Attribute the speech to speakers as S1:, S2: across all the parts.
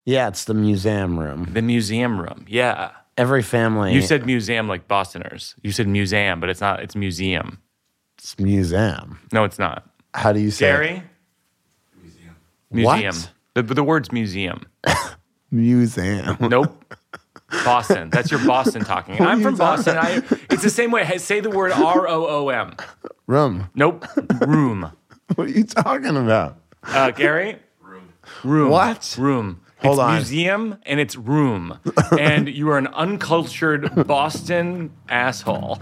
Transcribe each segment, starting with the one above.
S1: Yeah, it's the museum room.
S2: The museum room. Yeah.
S1: Every family.
S2: You said museum like Bostoners. You said museum, but it's not. It's museum.
S1: It's museum.
S2: No, it's not.
S1: How do you say
S2: Gary?
S1: it?
S2: Museum.
S1: What?
S2: The word's museum.
S1: Museum.
S2: Nope. Boston. That's your Boston talking. I'm from Boston. It's the same way. Hey, say the word ROOM.
S1: Room.
S2: Nope. Room.
S1: What are you talking about?
S2: Gary? Room.
S1: What?
S2: Room.
S1: Hold
S2: it's
S1: on.
S2: museum and it's room. And you are an uncultured Boston asshole.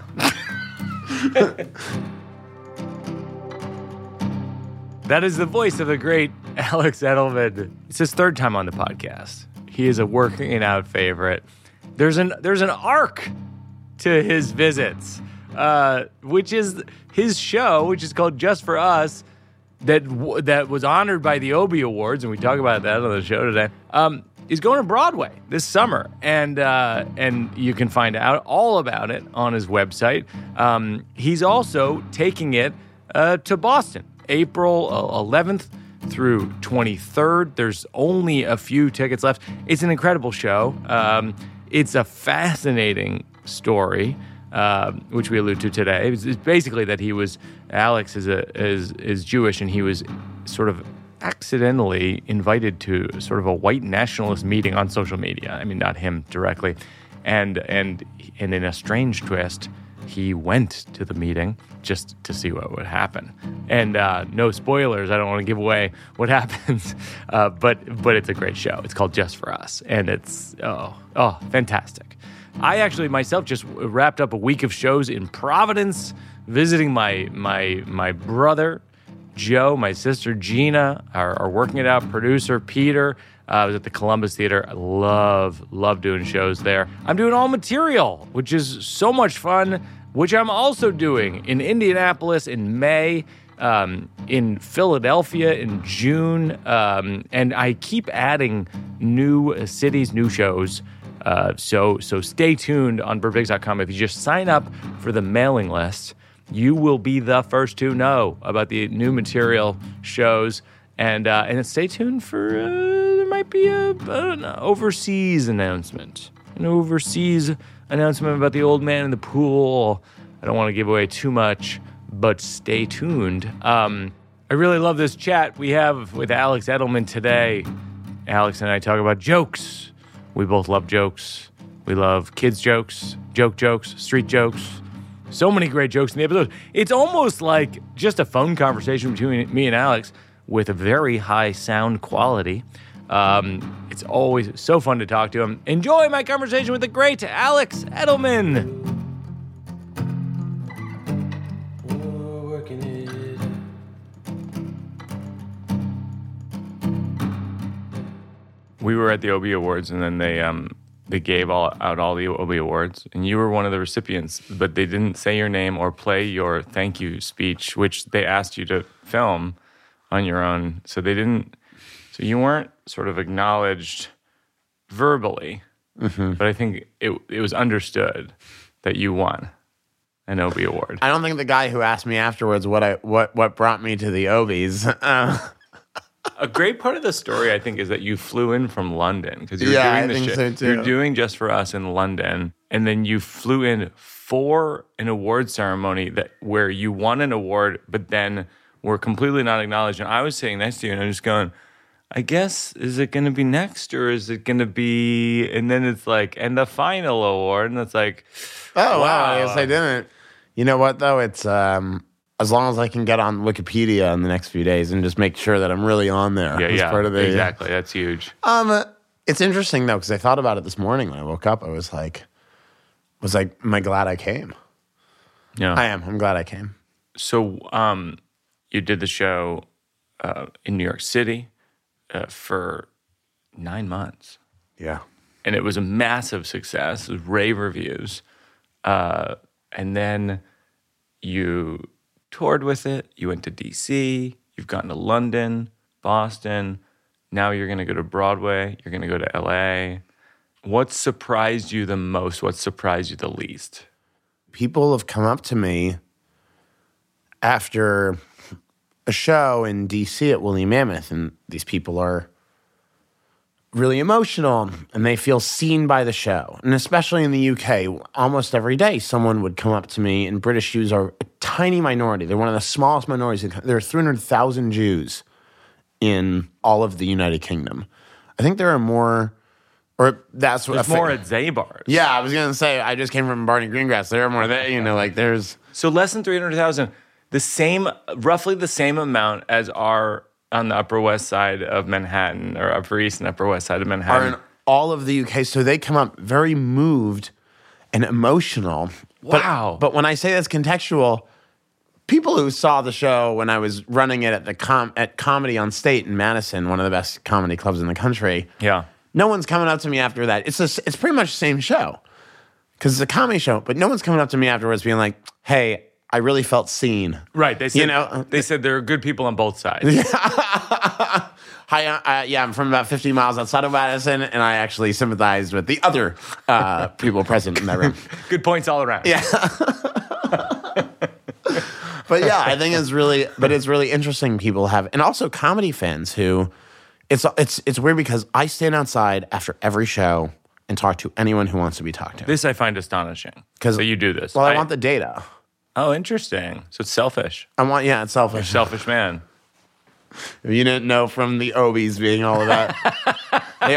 S2: That is the voice of the great Alex Edelman. It's his third time on the podcast. He is a working out favorite. There's an arc to his visits, which is his show, which is called Just for Us, that was honored by the Obie Awards, and we talk about that on the show today. Is going to Broadway this summer, and you can find out all about it on his website. He's also taking it to Boston, April 11th through 23rd. There's only a few tickets left. It's an incredible show. It's a fascinating story, which we allude to today. It's basically that Alex is Jewish, and he was sort of accidentally invited to sort of a white nationalist meeting on social media. I mean, not him directly. And in a strange twist, he went to the meeting just to see what would happen. And no spoilers. I don't want to give away what happens. But it's a great show. It's called Just for Us, and it's fantastic. I actually myself just wrapped up a week of shows in Providence, visiting my brother Joe, my sister Gina, our Working It Out producer Peter. I was at the Columbus Theater. I love doing shows there. I'm doing All Material, which is so much fun, which I'm also doing in Indianapolis in May, in Philadelphia in June, and I keep adding new cities, new shows. So stay tuned on BurbDicks.com. If you just sign up for the mailing list, you will be the first to know about the new material shows. And stay tuned for, there might be an overseas announcement. An overseas announcement about the old man in the pool. I don't want to give away too much, but stay tuned. I really love this chat we have with Alex Edelman today. Alex and I talk about jokes. We both love jokes. We love kids' jokes, jokes, street jokes. So many great jokes in the episode. It's almost like just a phone conversation between me and Alex with a very high sound quality. It's always so fun to talk to him. Enjoy my conversation with the great Alex Edelman. We were at the Obie Awards, and then they gave out all the Obie Awards, and you were one of the recipients, but they didn't say your name or play your thank you speech, which they asked you to film on your own. So you weren't sort of acknowledged verbally, but I think it was understood that you won an Obie Award.
S1: I don't think the guy who asked me afterwards what brought me to the Obies.
S2: A great part of the story, I think, is that you flew in from London because
S1: so too.
S2: You're doing Just for Us in London, and then you flew in for an award ceremony where you won an award, but then were completely not acknowledged. And I was sitting next to you, and I'm just going, I guess, is it going to be next, or is it going to be? And then it's like, and the final award, and it's like,
S1: oh wow, I guess I didn't. You know what though? It's as long as I can get on Wikipedia in the next few days and just make sure that I'm really on there.
S2: Yeah,
S1: part of the,
S2: exactly. That's huge.
S1: It's interesting though because I thought about it this morning when I woke up. I was like, am I glad I came?
S2: Yeah,
S1: I am. I'm glad I came.
S2: So, you did the show in New York City for 9 months.
S1: Yeah,
S2: and it was a massive success. It was rave reviews, and then you toured with it. You went to DC. You've gotten to London, Boston. Now you're going to go to Broadway. You're going to go to LA. What surprised you the most? What surprised you the least?
S1: People have come up to me after a show in DC at Woolly Mammoth, and these people are really emotional and they feel seen by the show. And especially in the UK, almost every day someone would come up to me, and British Jews are a tiny minority. They're one of the smallest minorities. There are 300,000 Jews in all of the United Kingdom. I think there are more, or that's what...
S2: There's more at Zabar's.
S1: Yeah, I was going to say, I just came from Barney Greengrass. There are more there, like there's...
S2: So less than 300,000, roughly the same amount as are on the Upper West Side of Manhattan, or Upper East and Upper West Side of Manhattan.
S1: Are in all of the UK. So they come up very moved and emotional.
S2: Wow.
S1: But when I say that's contextual, people who saw the show when I was running it at Comedy on State in Madison, one of the best comedy clubs in the country.
S2: Yeah.
S1: No one's coming up to me after that. It's pretty much the same show because it's a comedy show, but no one's coming up to me afterwards being like, hey, I really felt seen.
S2: Right. They said, they said there are good people on both sides.
S1: Hi, I'm from about 50 miles outside of Madison, and I actually sympathized with the other people present in that room.
S2: Good points all around.
S1: Yeah. But yeah, I think it's really interesting people have, and also comedy fans who, it's weird because I stand outside after every show and talk to anyone who wants to be talked to.
S2: This I find astonishing. So you do this.
S1: Well, I want the data.
S2: Oh, interesting. So it's selfish.
S1: It's selfish.
S2: You're a selfish man.
S1: If you didn't know from the Obies being all of that, they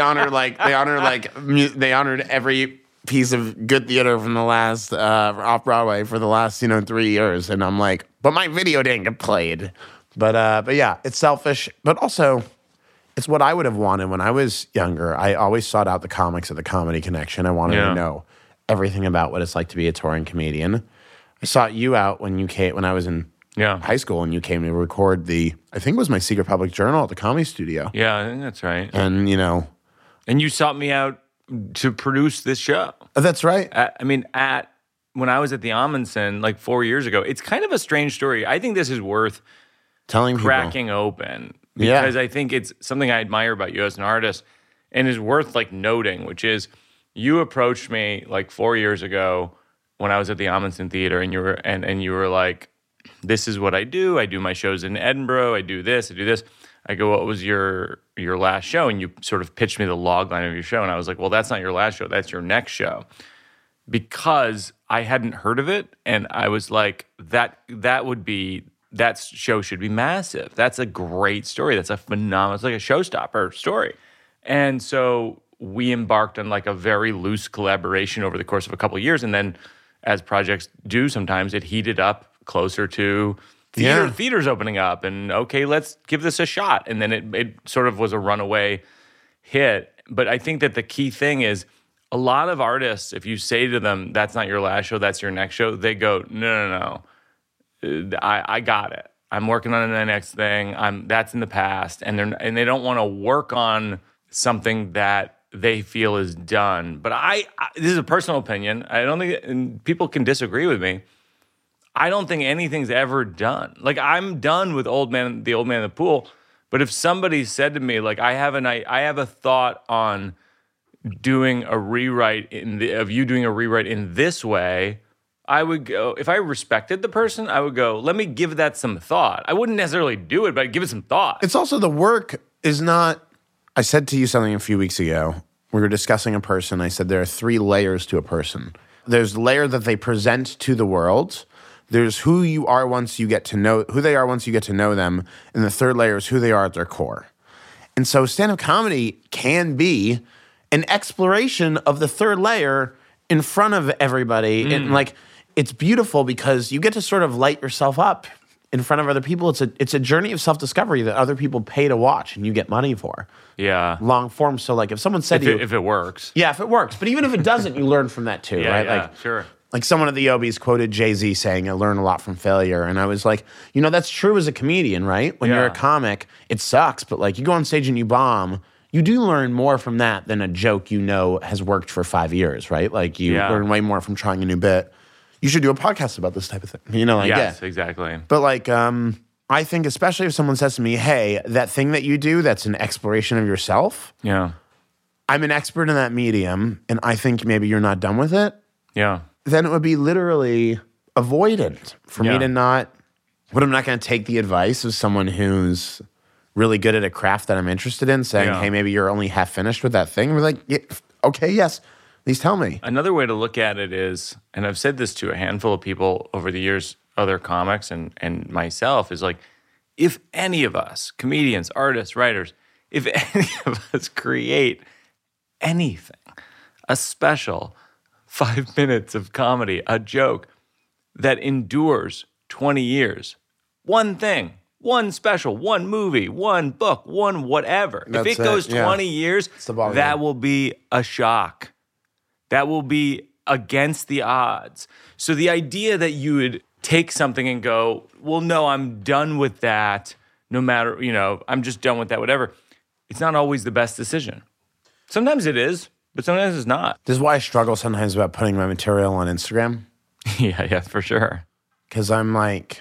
S1: honored every piece of good theater from the last off Broadway for the last 3 years, and I'm like, but my video didn't get played. But yeah, it's selfish, but also it's what I would have wanted when I was younger. I always sought out the comics at the Comedy Connection. I wanted to know everything about what it's like to be a touring comedian. I sought you out when I was in high school, and you came to record I think it was my Secret Public Journal at the Comedy Studio.
S2: Yeah, I think that's right.
S1: And,
S2: And you sought me out to produce this show.
S1: That's right.
S2: When I was at the Amundsen, like 4 years ago, it's kind of a strange story. I think this is worth
S1: telling
S2: cracking open because I think it's something I admire about you as an artist and is worth noting, which is you approached me like 4 years ago when I was at the Amundsen Theater, and you were like, this is what I do. I do my shows in Edinburgh. I do this. I go, what was your last show? And you sort of pitched me the log line of your show. And I was like, well, that's not your last show. That's your next show. Because I hadn't heard of it. And I was like, that show should be massive. That's a great story. That's a phenomenal, it's like a showstopper story. And so we embarked on like a very loose collaboration over the course of a couple of years. And then as projects do sometimes, it heated up closer to theaters opening up, and okay, let's give this a shot. And then it sort of was a runaway hit. But I think that the key thing is a lot of artists, if you say to them, that's not your last show, that's your next show, they go, no. I got it. I'm working on the next thing. That's in the past. And they don't want to work on something that they feel is done. But this is a personal opinion. I don't think, and people can disagree with me, I don't think anything's ever done. Like, I'm done with the old man in the pool. But if somebody said to me, like, I have a thought on doing a rewrite of you doing a rewrite in this way, I would go, if I respected the person, I would go, let me give that some thought. I wouldn't necessarily do it, but I'd give it some thought.
S1: It's also the work is not, I said to you something a few weeks ago. We were discussing a person. I said there are 3 layers to a person. There's the layer that they present to the world. There's who they are once you get to know them. And the third layer is who they are at their core. And so stand-up comedy can be an exploration of the third layer in front of everybody. And like, it's beautiful because you get to sort of light yourself up in front of other people. It's a journey of self-discovery that other people pay to watch and you get money for.
S2: Yeah.
S1: Long form. So like if someone said to you...
S2: If it works.
S1: Yeah, if it works. But even if it doesn't, you learn from that too, right?
S2: Yeah, sure.
S1: Like someone at the Obies quoted Jay-Z saying, I learn a lot from failure. And I was like, that's true as a comedian, right? When you're a comic, it sucks. But like you go on stage and you bomb, you do learn more from that than a joke has worked for 5 years, right? Like you learn way more from trying a new bit. You should do a podcast about this type of thing.
S2: Yes, exactly.
S1: But like, I think especially if someone says to me, hey, that thing that you do, that's an exploration of yourself.
S2: Yeah.
S1: I'm an expert in that medium, and I think maybe you're not done with it.
S2: Yeah.
S1: Then it would be literally avoidant for me to not, but I'm not going to take the advice of someone who's really good at a craft that I'm interested in, saying, hey, maybe you're only half finished with that thing. And we're like, yeah, okay, yes. Please tell me.
S2: Another way to look at it is, and I've said this to a handful of people over the years, other comics and myself, is like, if any of us, comedians, artists, writers, if any of us create anything, a special 5 minutes of comedy, a joke that endures 20 years, one thing, one special, one movie, one book, one whatever. If it goes 20 years, that will be a shock. That will be against the odds. So the idea that you would take something and go, well, no, I'm done with that, no matter, I'm just done with that, whatever. It's not always the best decision. Sometimes it is, but sometimes it's not.
S1: This is why I struggle sometimes about putting my material on Instagram.
S2: Yeah, for sure.
S1: Because I'm like,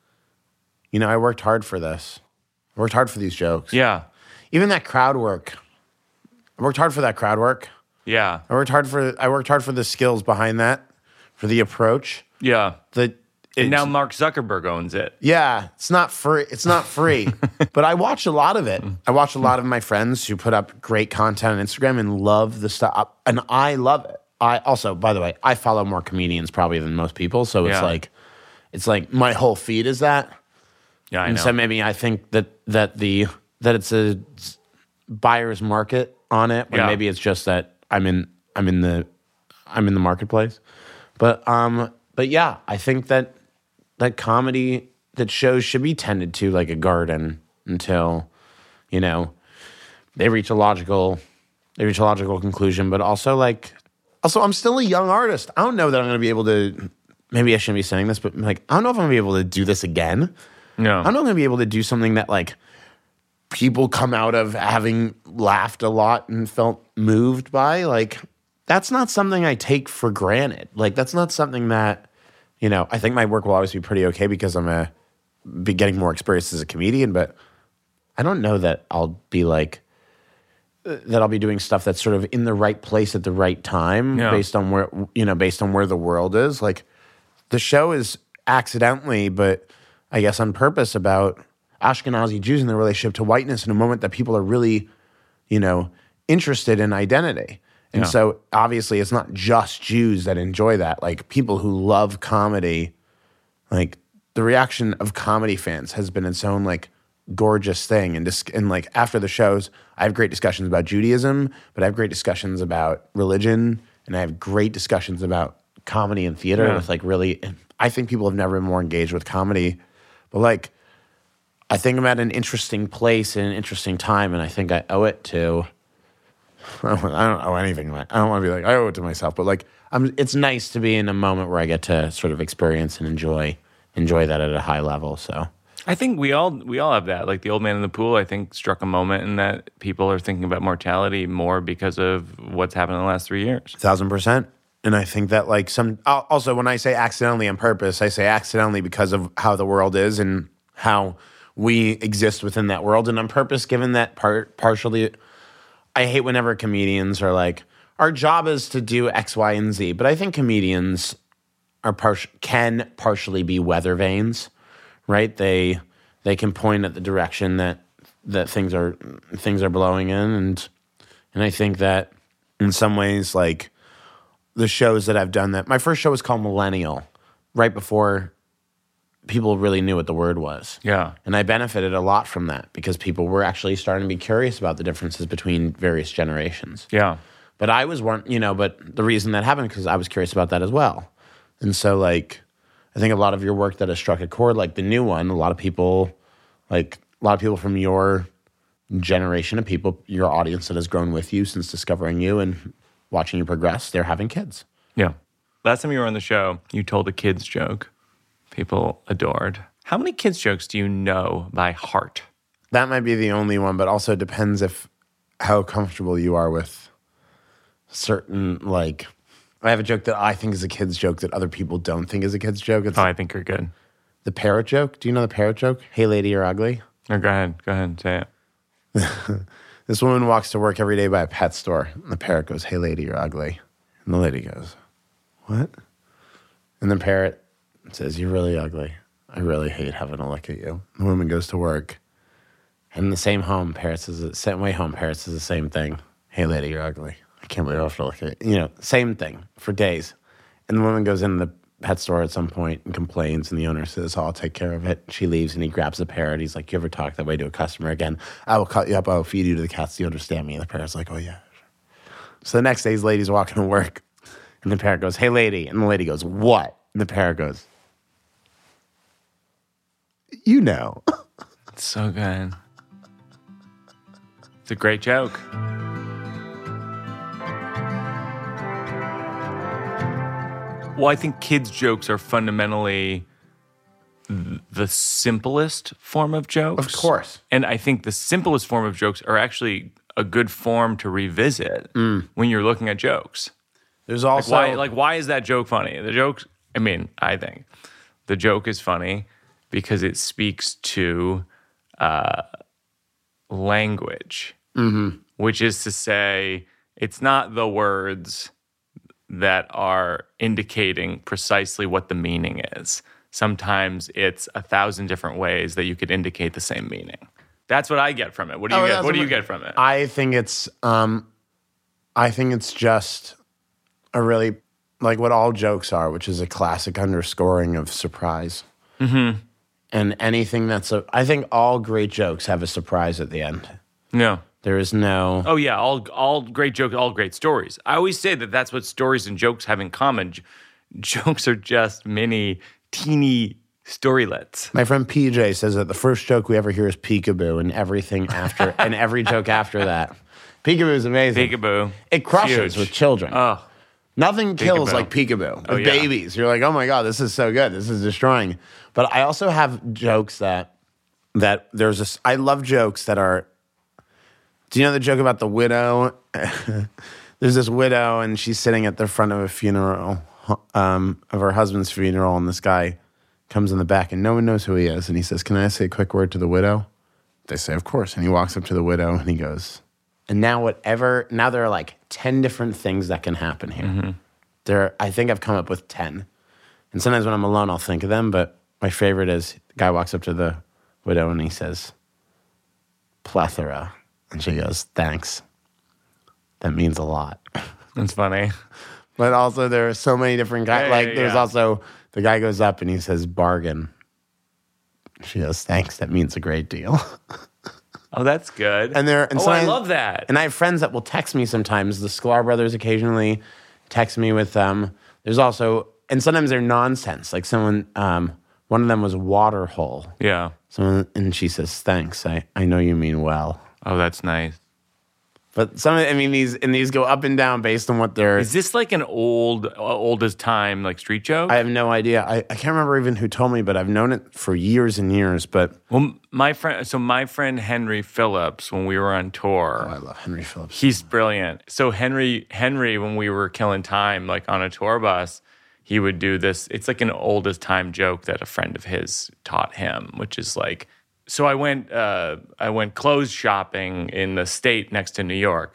S1: I worked hard for this. I worked hard for these jokes.
S2: Yeah.
S1: Even that crowd work. I worked hard for that crowd work.
S2: Yeah.
S1: I worked hard for the skills behind that, for the approach.
S2: Yeah. And now Mark Zuckerberg owns it.
S1: Yeah, it's not free. But I watch a lot of it. I watch a lot of my friends who put up great content on Instagram and love the stuff, and I love it. I also, by the way, I follow more comedians probably than most people, so it's like my whole feed is that.
S2: Yeah, I know.
S1: And so maybe I think that it's a buyer's market on it, or maybe it's just that I'm in the marketplace. But yeah, I think that comedy, that shows should be tended to like a garden until, they reach a logical conclusion. But also I'm still a young artist. I don't know that I'm going to be able to. Maybe I shouldn't be saying this, but like I don't know if I'm going to be able to do this again.
S2: No,
S1: I'm not going to be able to do something that like people come out of having laughed a lot and felt moved by. Like that's not something I take for granted. Like that's not something that. I think my work will always be pretty okay because I'm be getting more experience as a comedian, but I don't know that I'll be like that I'll be doing stuff that's sort of in the right place at the right time based on where the world is. Like the show is accidentally, but I guess on purpose, about Ashkenazi Jews and their relationship to whiteness in a moment that people are really, interested in identity. And so obviously it's not just Jews that enjoy that. Like people who love comedy, like the reaction of comedy fans has been its own like gorgeous thing. And like after the shows, I have great discussions about Judaism, but I have great discussions about religion, and I have great discussions about comedy and theater with like really, I think people have never been more engaged with comedy. But like I think I'm at an interesting place and an interesting time, and I think I owe it to I don't owe anything. I don't want to be like, I owe it to myself, but like, it's nice to be in a moment where I get to sort of experience and enjoy that at a high level. So
S2: I think we all have that. Like the old man in the pool, I think struck a moment in that people are thinking about mortality more because of what's happened in the last 3 years.
S1: 1,000%. And I think that like also when I say accidentally on purpose, I say accidentally because of how the world is and how we exist within that world. And on purpose, given that partially, I hate whenever comedians are like, our job is to do X, Y, and Z. But I think comedians can partially be weather vanes, right? They can point at the direction that things are blowing in, and I think that in some ways, like the shows that I've done, that my first show was called Millennial, right before people really knew what the word was.
S2: Yeah.
S1: And I benefited a lot from that because people were actually starting to be curious about the differences between various generations.
S2: Yeah.
S1: But I was one, but the reason that happened because I was curious about that as well. And so like, I think a lot of your work that has struck a chord, like the new one, a lot of people from your generation of people, your audience that has grown with you since discovering you and watching you progress, they're having kids.
S2: Yeah. Last time you were on the show, you told a kid's joke. People adored. How many kids' jokes do you know by heart?
S1: That might be the only one, but also depends how comfortable you are with certain, like, I have a joke that I think is a kid's joke that other people don't think is a kid's joke.
S2: I think you're good.
S1: The parrot joke. Do you know the parrot joke? Hey, lady, you're ugly.
S2: Oh, go ahead, say it.
S1: This woman walks to work every day by a pet store, and the parrot goes, hey, lady, you're ugly. And the lady goes, what? And the parrot says, you're really ugly. I really hate having to look at you. The woman goes to work. And the same home, Paris is the same way home. Paris is the same thing. Hey, lady, you're ugly. I can't believe I have to look at it. You know, same thing for days. And the woman goes in the pet store at some point and complains, and the owner says, "Oh, I'll take care of it." She leaves, and he grabs the parrot. He's like, "You ever talk that way to a customer again? I will cut you up. I will feed you to the cats. Do you understand me?" And the parrot's like, "Oh, yeah." So the next day, his lady's walking to work, and the parrot goes, "Hey, lady." And the lady goes, "What?" And the parrot goes, "You know."
S2: It's so good. It's a great joke. Well, I think kids' jokes are fundamentally the simplest form of jokes.
S1: Of course.
S2: And I think the simplest form of jokes are actually a good form to revisit when you're looking at jokes.
S1: There's also...
S2: Why is that joke funny? The joke, I think the joke is funny because it speaks to language, which is to say, it's not the words that are indicating precisely what the meaning is. Sometimes it's 1,000 different ways that you could indicate the same meaning. That's what I get from it. What do you get? What do you get from it?
S1: I think it's just a really, like what all jokes are, which is a classic underscoring of surprise. Mm-hmm. And anything I think all great jokes have a surprise at the end.
S2: No.
S1: There is no...
S2: Oh, yeah, all great jokes, all great stories. I always say that that's what stories and jokes have in common. Jokes are just mini, teeny storylets.
S1: My friend PJ says that the first joke we ever hear is peekaboo, and everything after, and every joke after that. Peekaboo is amazing.
S2: Peekaboo.
S1: It crushes with children.
S2: Oh.
S1: Nothing kills
S2: Peekaboo.
S1: like peekaboo. With
S2: Yeah.
S1: babies. You're like, oh my God, this is so good. This is destroying. But I also have jokes that there's this... I love jokes that are... Do you know the joke about the widow? There's this widow, and she's sitting at the front of a funeral, of her husband's funeral, and this guy comes in the back, and no one knows who he is. And he says, "Can I say a quick word to the widow?" They say, "Of course." And he walks up to the widow, and he goes, "And now now there are like 10 different things that can happen here. I think I've come up with 10. And sometimes when I'm alone, I'll think of them, but my favorite is the guy walks up to the widow, and he says, "Plethora." And she goes, "Thanks. That means a lot."
S2: That's funny.
S1: But also there are so many different guys. There's also, the guy goes up and he says, "Bargain." She goes, "Thanks. That means a great deal."
S2: Oh, that's good. I love that.
S1: And I have friends that will text me sometimes. The Sklar brothers occasionally text me with them. There's also, and sometimes they're nonsense. Like someone, one of them was water hole.
S2: Yeah.
S1: And she says, "Thanks. I know you mean well."
S2: Oh, that's nice.
S1: But these go up and down based on what they're...
S2: Is this like an old as time, like street joke?
S1: I have no idea. I can't remember even who told me, but I've known it for years and years. But
S2: well, my friend Henry Phillips, when we were on tour...
S1: I love Henry Phillips.
S2: He's brilliant. So Henry, when we were killing time, like on a tour bus, he would do this. It's like an old as time joke that a friend of his taught him, which is like... So I went clothes shopping in the state next to New York.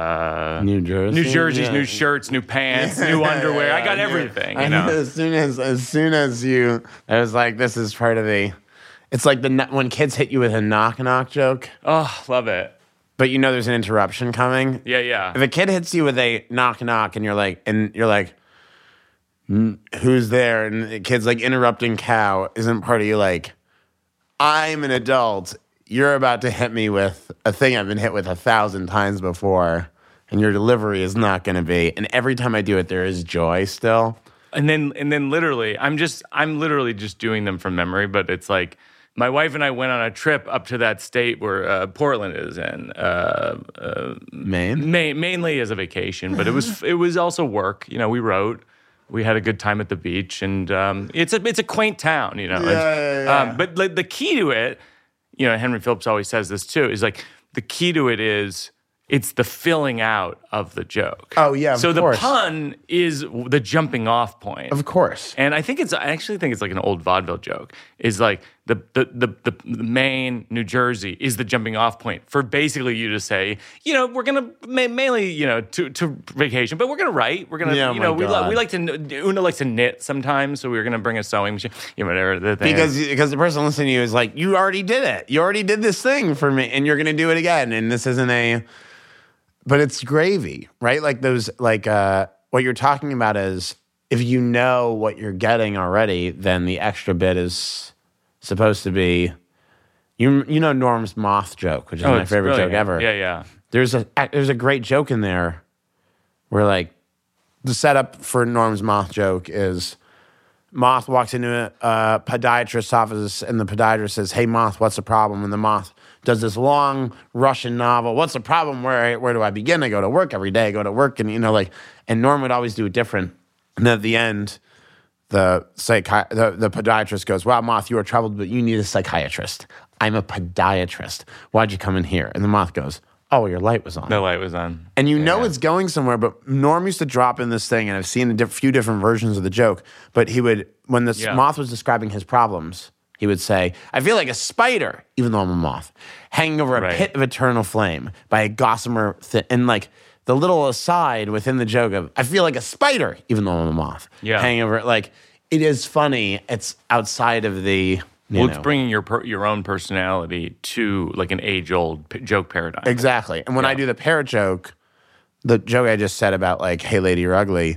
S1: New Jersey?
S2: New Jersey's
S1: Yeah.
S2: new shirts, new pants, new underwear. I got everything, you know.
S1: As soon as you... I was like, this is part of the... It's like when kids hit you with a knock-knock joke.
S2: Oh, love it.
S1: But you know there's an interruption coming.
S2: Yeah.
S1: If a kid hits you with a knock-knock and you're like, who's there? And the kid's like interrupting cow, isn't part of you like... I'm an adult. You're about to hit me with a thing I've been hit with 1,000 times before, and your delivery is not going to be. And every time I do it, there is joy still.
S2: And then literally, I'm literally just doing them from memory. But it's like my wife and I went on a trip up to that state where Portland is in.
S1: Maine?
S2: Mainly as a vacation, but it was also work. You know, we wrote. We had a good time at the beach, and it's a quaint town, you know.
S1: Yeah.
S2: But like, the key to it, you know, Henry Phillips always says this too, is like the key to it is it's the filling out of the joke.
S1: Oh yeah, of
S2: so
S1: course.
S2: The pun is the jumping off point.
S1: Of course.
S2: And I actually think it's like an old vaudeville joke. Is like the Maine, New Jersey is the jumping off point for basically you to say, we're gonna mainly, to vacation, but we're gonna write. We're gonna, we like to. Una likes to knit sometimes, so we're gonna bring a sewing machine, whatever the thing.
S1: Because the person listening to you is like, you already did it. You already did this thing for me, and you're gonna do it again. And this isn't but it's gravy, right? Like those, what you're talking about is if you know what you're getting already, then the extra bit is supposed to be, you know Norm's moth joke, which is my favorite joke ever.
S2: Yeah.
S1: There's a great joke in there where like the setup for Norm's moth joke is Moth walks into a podiatrist's office and the podiatrist says, "Hey Moth, what's the problem?" And the Moth does this long Russian novel. "What's the problem? Where do I begin? I go to work every day. I go to work," and and Norm would always do it different. And at the end, the podiatrist goes, "Wow, Moth, you are troubled, but you need a psychiatrist. I'm a podiatrist. Why'd you come in here?" And the Moth goes, "Oh, your light was on."
S2: The light was on.
S1: And it's going somewhere, but Norm used to drop in this thing, and I've seen a few different versions of the joke, but he would, when the Moth was describing his problems, he would say, "I feel like a spider, even though I'm a moth, hanging over a pit of eternal flame by a gossamer and like the little aside within the joke of, I feel like a spider, even though I'm a moth, hanging over it. Like, it is funny. It's outside of the...
S2: it's bringing your own personality to like an age-old joke paradigm.
S1: Exactly. And when I do the parrot joke, the joke I just said about like, "Hey, lady, you're ugly,"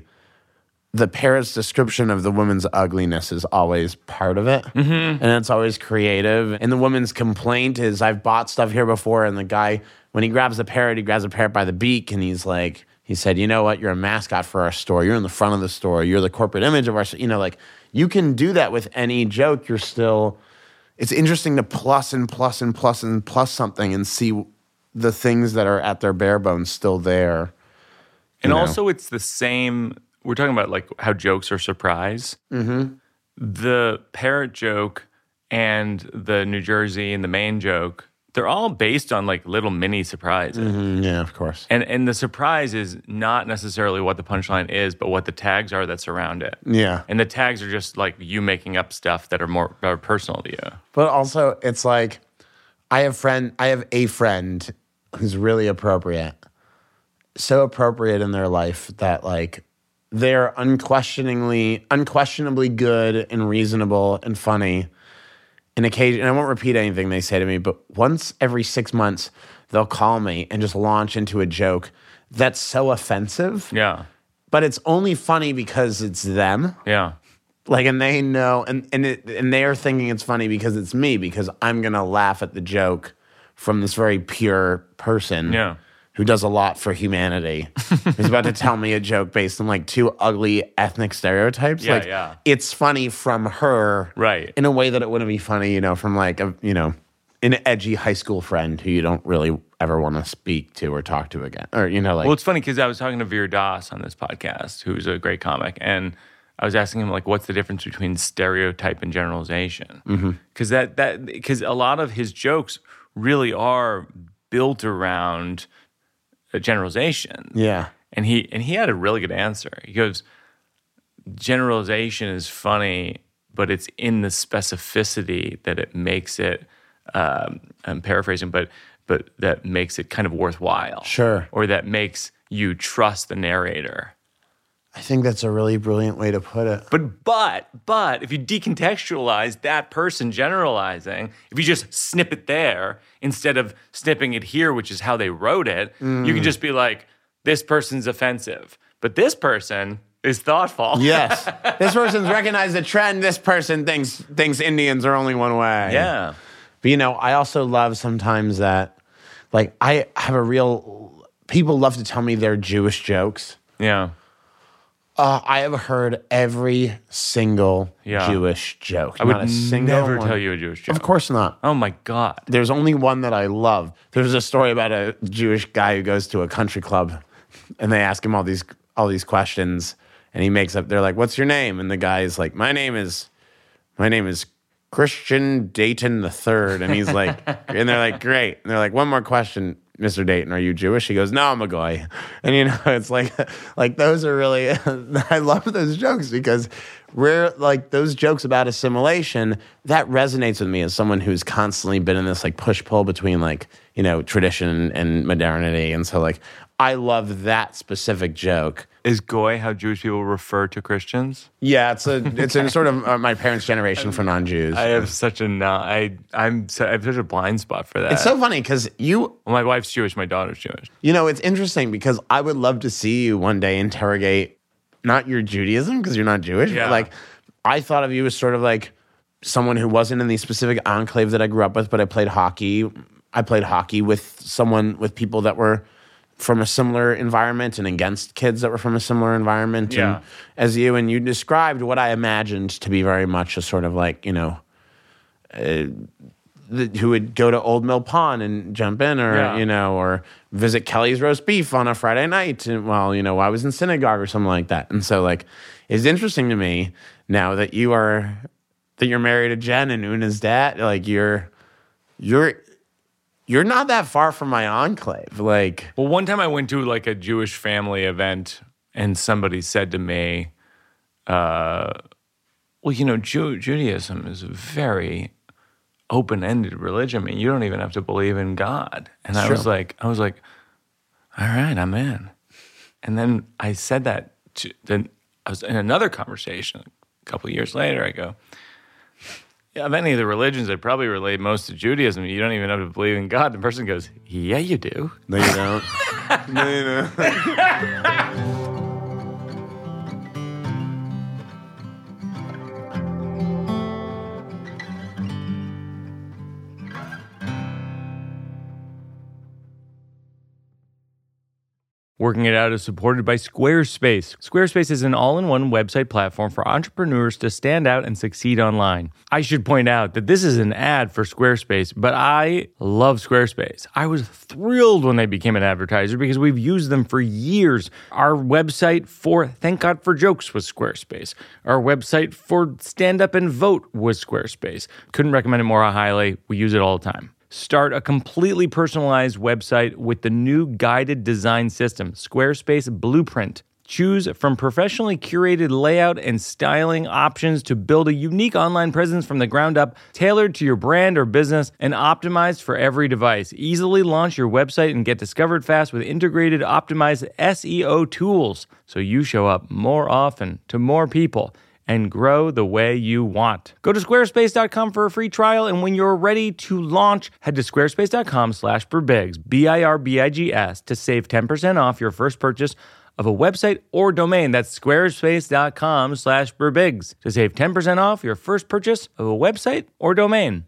S1: the parrot's description of the woman's ugliness is always part of it. Mm-hmm. And it's always creative. And the woman's complaint is, "I've bought stuff here before," and the guy, when he grabs the parrot, he grabs the parrot by the beak, and he's like, he said, "You know what? You're a mascot for our store. You're in the front of the store. You're the corporate image of our store." Like, you can do that with any joke. You're still... It's interesting to plus and plus and plus and plus something and see the things that are at their bare bones still there.
S2: And also it's the same... We're talking about like how jokes are surprise. Mm-hmm. The parrot joke and the New Jersey and the Maine joke, they're all based on like little mini surprises.
S1: Mm-hmm. Yeah, of course.
S2: And the surprise is not necessarily what the punchline is, but what the tags are that surround it.
S1: Yeah.
S2: And the tags are just like you making up stuff that are personal to you.
S1: But also, it's like, I have a friend who's really appropriate. So appropriate in their life that like they're unquestionably good and reasonable and funny. And I won't repeat anything they say to me, but once every 6 months, they'll call me and just launch into a joke that's so offensive.
S2: Yeah.
S1: But it's only funny because it's them.
S2: Yeah.
S1: Like, and they know, and they are thinking it's funny because it's me, because I'm going to laugh at the joke from this very pure person.
S2: Yeah.
S1: Who does a lot for humanity. He's about to tell me a joke based on like two ugly ethnic stereotypes.
S2: Yeah.
S1: It's funny from her,
S2: right?
S1: In a way that it wouldn't be funny, from like an edgy high school friend who you don't really ever want to speak to or talk to again, or like.
S2: Well, it's funny because I was talking to Veer Das on this podcast, who's a great comic, and I was asking him like, what's the difference between stereotype and generalization? Because because a lot of his jokes really are built around a generalization.
S1: Yeah.
S2: And he had a really good answer. He goes, generalization is funny, but it's in the specificity that it makes it, I'm paraphrasing, but that makes it kind of worthwhile.
S1: Sure.
S2: Or that makes you trust the narrator.
S1: I think that's a really brilliant way to put it.
S2: But if you decontextualize that person generalizing, if you just snip it there instead of snipping it here, which is how they wrote it, you can just be like, this person's offensive, but this person is thoughtful.
S1: Yes. This person's recognized a trend. This person thinks Indians are only one way.
S2: Yeah.
S1: But I also love sometimes that, like, I have people love to tell me their Jewish jokes.
S2: Yeah.
S1: I have heard every single Jewish joke.
S2: I would never tell you a Jewish joke.
S1: Of course not.
S2: Oh, my God.
S1: There's only one that I love. There's a story about a Jewish guy who goes to a country club, and they ask him all these questions, and he makes up, they're like, "What's your name?" And the guy's like, my name is Christian Dayton III. And he's like, and they're like, "Great." And they're like, "One more question. Mr. Dayton, are you Jewish? He goes, no, I'm a goy. And, it's like those are really, I love those jokes because those jokes about assimilation, that resonates with me as someone who's constantly been in this like push-pull between like, tradition and modernity. And so like, I love that specific joke.
S2: Is goy how Jewish people refer to Christians?
S1: Yeah, it's in sort of my parents' generation for non-Jews.
S2: I have such a I have such a blind spot for that.
S1: It's so funny because
S2: my wife's Jewish, my daughter's Jewish.
S1: It's interesting because I would love to see you one day interrogate not your Judaism because you're not Jewish, but like I thought of you as sort of like someone who wasn't in the specific enclave that I grew up with, but I played hockey. I played hockey with people that were from a similar environment and against kids that were from a similar environment as you. And you described what I imagined to be very much a sort of like, who would go to Old Mill Pond and jump in or visit Kelly's roast beef on a Friday night while I was in synagogue or something like that. And so like, it's interesting to me now that you're married to Jen and Una's dad, like you're not that far from my enclave. Like,
S2: well, one time I went to like a Jewish family event and somebody said to me, Judaism is a very open-ended religion. I mean, you don't even have to believe in God. And I was like, all right, I'm in. And then I said that then I was in another conversation a couple of years later. I go, yeah, of any of the religions, I probably relate most to Judaism. You don't even have to believe in God. The person goes, yeah, you do.
S1: No, you don't. No, you don't.
S2: Working It Out is supported by Squarespace. Squarespace is an all-in-one website platform for entrepreneurs to stand out and succeed online. I should point out that this is an ad for Squarespace, but I love Squarespace. I was thrilled when they became an advertiser because we've used them for years. Our website for Thank God for Jokes was Squarespace. Our website for Stand Up and Vote was Squarespace. Couldn't recommend it more highly. We use it all the time. Start a completely personalized website with the new guided design system, Squarespace Blueprint. Choose from professionally curated layout and styling options to build a unique online presence from the ground up, tailored to your brand or business, and optimized for every device. Easily launch your website and get discovered fast with integrated, optimized SEO tools, so you show up more often to more people and grow the way you want. Go to squarespace.com for a free trial, and when you're ready to launch, head to squarespace.com/birbigs, BIRBIGS, to save 10% off your first purchase of a website or domain. That's squarespace.com/birbigs to save 10% off your first purchase of a website or domain.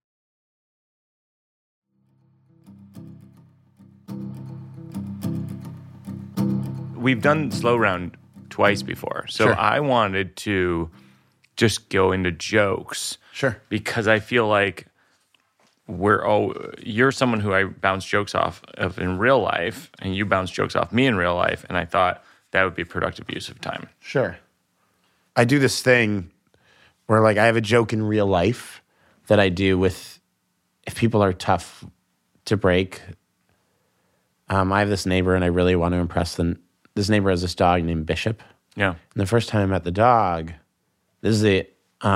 S2: We've done Slow Round twice before. So
S1: Sure.
S2: I wanted to just go into jokes.
S1: Sure.
S2: Because I feel like you're someone who I bounce jokes off of in real life, and you bounce jokes off me in real life, and I thought that would be productive use of time.
S1: Sure. I do this thing where like I have a joke in real life that I do with if people are tough to break. I have this neighbor and I really want to impress them. This neighbor has this dog named Bishop.
S2: Yeah.
S1: And the first time I met the dog, I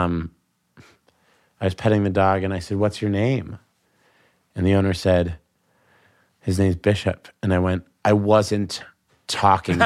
S1: was petting the dog and I said, "What's your name?" And the owner said, "His name's Bishop." And I went, "I wasn't talking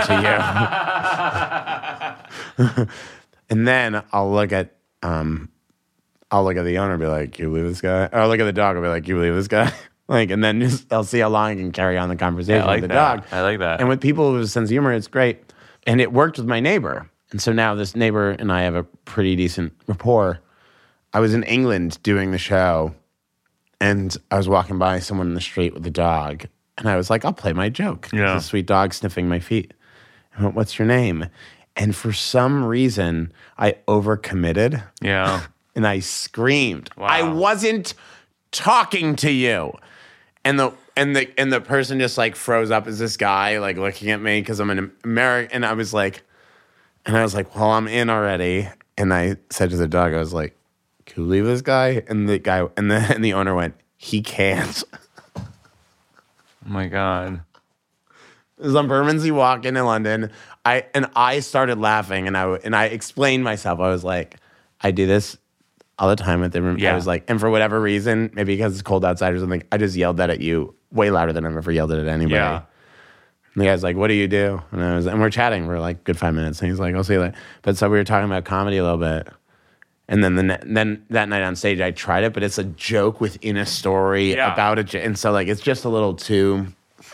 S1: to you." And then I'll look at the owner and be like, "You believe this guy?" Or I'll look at the dog and be like, "You believe this guy?" And then I'll see how long I can carry on the conversation with the dog.
S2: I like that.
S1: And with people with a sense of humor, it's great. And it worked with my neighbor. And so now this neighbor and I have a pretty decent rapport. I was in England doing the show, and I was walking by someone in the street with a dog. And I was like, I'll play my joke.
S2: Yeah.
S1: It's a sweet dog sniffing my feet. I went, "What's your name?" And for some reason, I overcommitted.
S2: Yeah.
S1: And I screamed,
S2: Wow.
S1: "I wasn't talking to you." And the person just like froze up as this guy like looking at me because I'm an American. And I was like, well, I'm in already. And I said to the dog, I was like, "Can you leave this guy?" And the owner went, "He can't."
S2: Oh my God.
S1: It was on Bermondsey Walk in London. I started laughing, and I explained myself. I was like, I do this all the time at the room.
S2: Yeah.
S1: I was like, and for whatever reason, maybe because it's cold outside or something, I just yelled that at you way louder than I've ever yelled it at anybody.
S2: Yeah.
S1: And the guy's like, what do you do? And we're chatting. We're like, good 5 minutes. And he's like, I'll see you later. But so we were talking about comedy a little bit. And then then that night on stage, I tried it, but it's a joke within a story about a joke. And so like, it's just a little too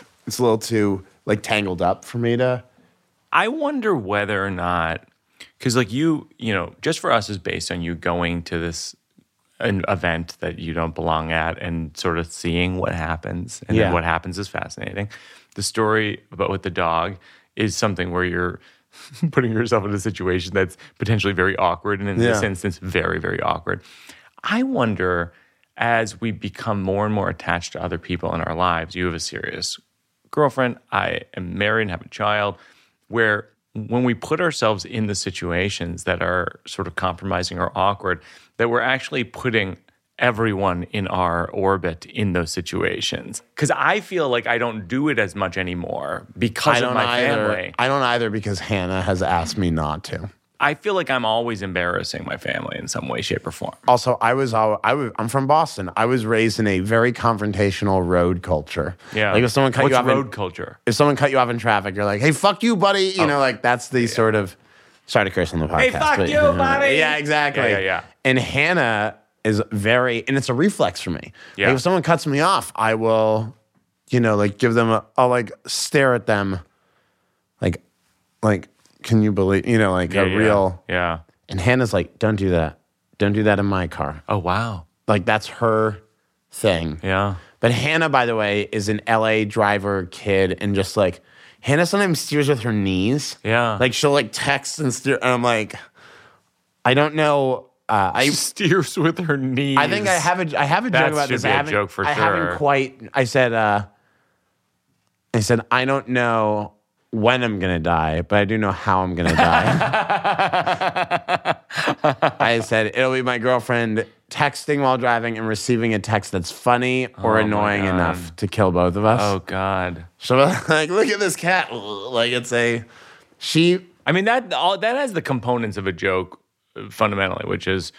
S1: like tangled up for me to.
S2: I wonder whether or not, because like you know, Just for Us is based on you going to an event that you don't belong at and sort of seeing what happens. And then what happens is fascinating. The story about with the dog is something where you're putting yourself in a situation that's potentially very awkward, and in this instance, very, very awkward. I wonder, as we become more and more attached to other people in our lives, you have a serious girlfriend, I am married and have a child, where when we put ourselves in the situations that are sort of compromising or awkward, that we're actually putting everyone in our orbit in those situations. Because I feel like I don't do it as much anymore because of my family.
S1: I don't either because Hannah has asked me not to.
S2: I feel like I'm always embarrassing my family in some way, shape, or form.
S1: Also, I'm from Boston. I was raised in a very confrontational road culture.
S2: Yeah.
S1: Like if someone cut you off
S2: road culture?
S1: If someone cut you off in traffic, you're like, hey, fuck you, buddy. You know, like that's the sort of, sorry to curse on the podcast.
S2: Hey, fuck you, buddy.
S1: Yeah, exactly.
S2: Yeah.
S1: And Hannah is and it's a reflex for me.
S2: Yeah.
S1: Like if someone cuts me off, I will, like give them I'll like stare at them like, can you believe, real.
S2: Yeah.
S1: And Hannah's like, don't do that. Don't do that in my car.
S2: Oh, wow.
S1: Like that's her thing.
S2: Yeah.
S1: But Hannah, by the way, is an LA driver kid, and just like, Hannah sometimes steers with her knees.
S2: Yeah.
S1: Like she'll like text and steer, and I'm like, I don't know.
S2: She steers with her knees.
S1: I think I have a joke about this.
S2: That should be a joke for sure.
S1: I haven't quite. I said, I don't know when I'm gonna die, but I do know how I'm gonna die. I said it'll be my girlfriend texting while driving and receiving a text that's funny or annoying enough to kill both of us.
S2: Oh God.
S1: So like, look at this cat. Like it's she.
S2: I mean that has the components of a joke fundamentally, which is